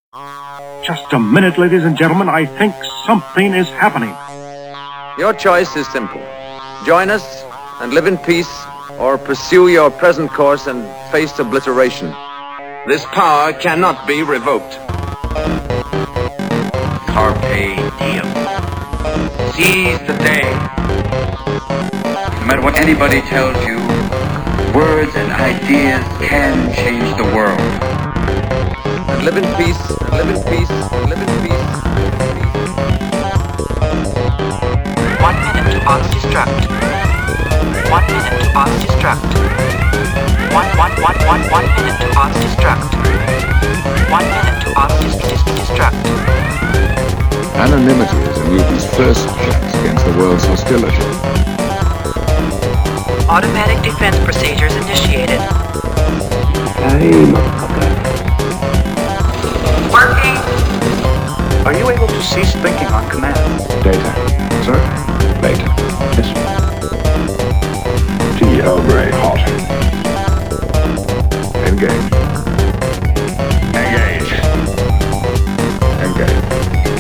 Just a minute, ladies and gentlemen. I think something is happening. Your choice is simple. Join us and live in peace, or pursue your present course and face obliteration. This power cannot be revoked. Carpe diem. Seize the day. No matter what anybody tells you, words and ideas can change the world. And live in peace, and live in peace, and live in peace. 1 minute to auto-destruct. 1 minute to auto-destruct. 1 minute to auto-destruct. 1 minute to auto-destruct. Anonymity is a mutant's first chance against the world's hostility. Automatic defense procedures initiated. Hey, motherfucker. Working. Are you able to cease thinking on command? Data. Sir? Later. Yes. T. Earl Grey, hot. Engage. Engage. Engage.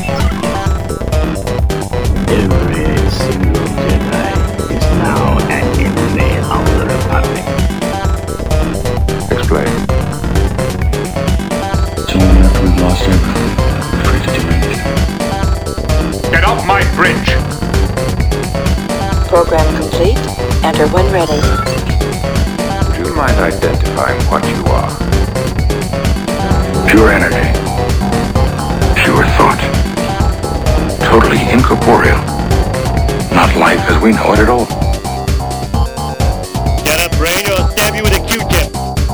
Every single Jedi is now an enemy of the Republic. Explain. Seeing after we've lost everything, I'm afraid to do anything. Get off my bridge! Program complete. Enter when ready. Would you mind identifying what you are? Pure energy. Pure thought. Totally incorporeal. Not life as we know it at all. Get up, brain, or I'll stab you with a Q-tip.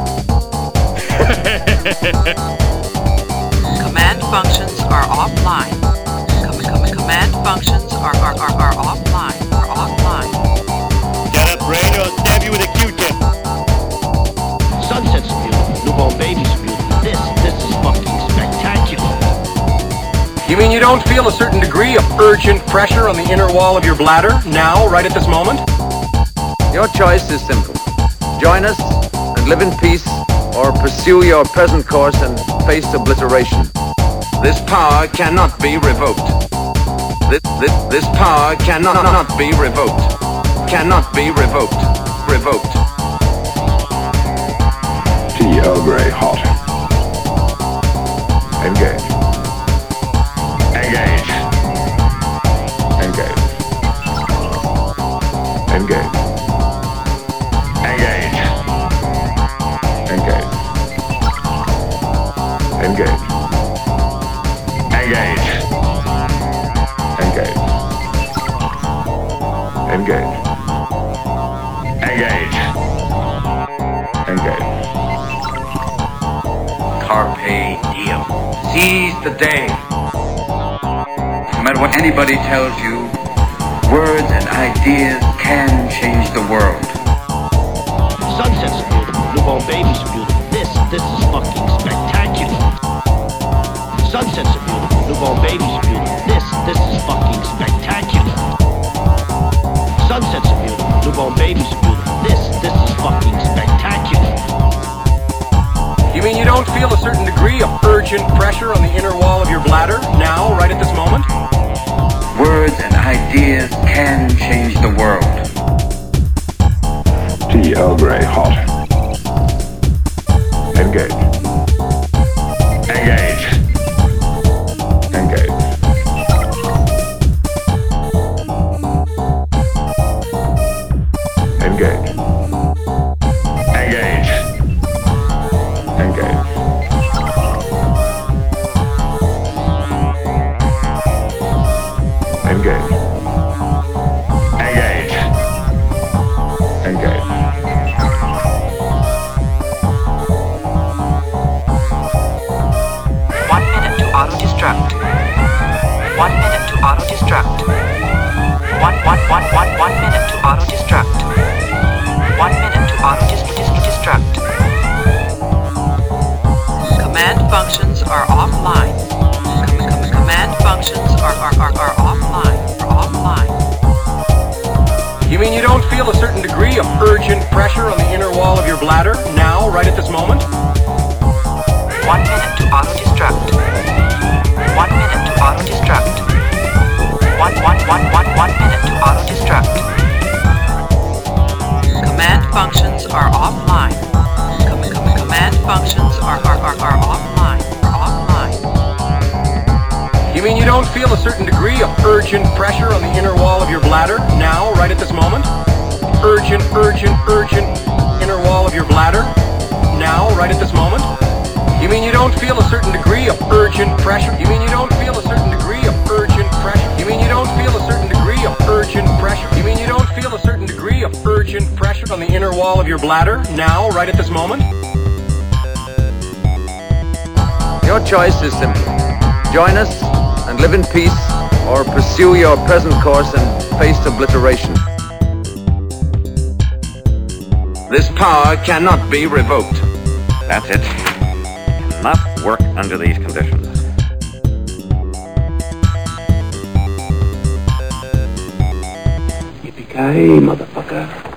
Command functions are offline. Command functions are offline. Get up, brain, or I'll stab you with a Q-tip. Sunset's beautiful. Newborn baby's beautiful. This is fucking spectacular. You mean you don't feel a certain degree of urgent pressure on the inner wall of your bladder now, right at this moment? Your choice is simple. Join us and live in peace, or pursue your present course and face obliteration. This power cannot be revoked. This power cannot be revoked. Cannot be revoked. Revoked. T. Earl Grey, hot. Engage. Engage. Engage. Engage. Engage. Engage. Engage. Engage. Engage. Engage. Engage. Engage. Carpe diem. Seize the day. No matter what anybody tells you, words and ideas can change the world. Sunset's beautiful. Newborn baby's beautiful. This is fucking spectacular. Sunset's beautiful. Newborn baby's beautiful. This is fucking spectacular. Sunset's beautiful. Newborn baby's beautiful. This is fucking spectacular. You mean you don't feel a certain degree of urgent pressure on the inner wall of your bladder now, right at this moment? Words and ideas can change the world. T. Earl Grey, hot. Engage. Engage. Engage. Engage. Engage. Engage. Engage. Engage. Engage. Auto-destruct. 1 minute to auto-destruct. 1 minute to auto-destruct. 1 minute to auto-destruct. Command functions are offline. Command functions are offline. You mean you don't feel a certain degree of urgent pressure on the inner wall of your bladder now, right at this moment? 1 minute to auto-destruct. mean you don't feel a certain degree of urgent pressure on the inner wall of your bladder now, right at this moment? Urgent inner wall of your bladder now, right at this moment? You mean you don't feel a certain degree of urgent pressure? You mean you don't feel a certain degree of urgent pressure? You mean you don't feel a certain degree of urgent pressure? You mean you don't feel a certain degree of urgent pressure on the inner wall of your bladder now, right at this moment? Your choice is simple. Join us and live in peace, or pursue your present course and face obliteration. This power cannot be revoked. That's it. Cannot work under these conditions. Yippee-ki-yay, motherfucker.